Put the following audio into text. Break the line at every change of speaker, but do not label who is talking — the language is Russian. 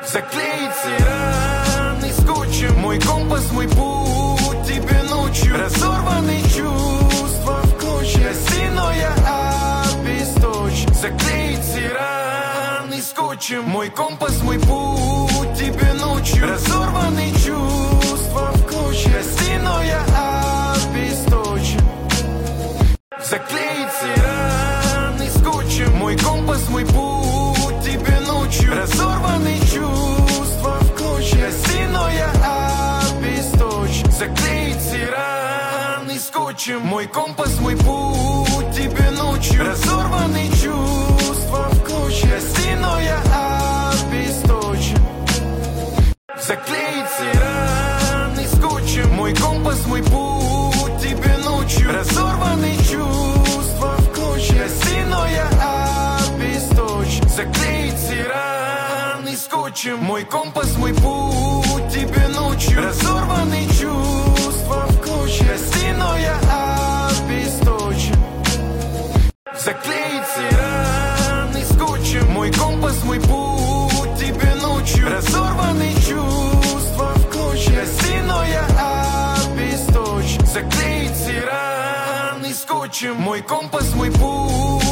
Заклеить раны скотчем. Мой компас, мой путь тебе ночью. Разорваны чувства в клочья. Стеной я обесточен. Заклеить раны скотчем. Мой компас, мой путь тебе ночью. Разорваны чувства в клочья. Стеной я обесточен. Заклеить раны скотчем. Мой компас, мой путь тебе ночью. Разорваны чувства в клочья. Стеной я обесточен. Заклеить раны скотчем. Мой компас, мой путь тебе ночью. Разорваны чувства в клочья. Стеной я обесточен. Заклеить раны скотчем. Мой компас, мой путь тебе ночью. Разорваны чувства в клочья. Стеной я обесточен. Заклеить раны скотчем. Мой компас, мой путь тебе ночью. Разорваны чувства в клочья. Стеной я обесточен. Заклеить раны скотчем. Мой компас, мой путь тебе ночью. Разорваны чувства в клочья. Стеной я обесточен. Заклеить раны скотчем. Мой компас, мой путь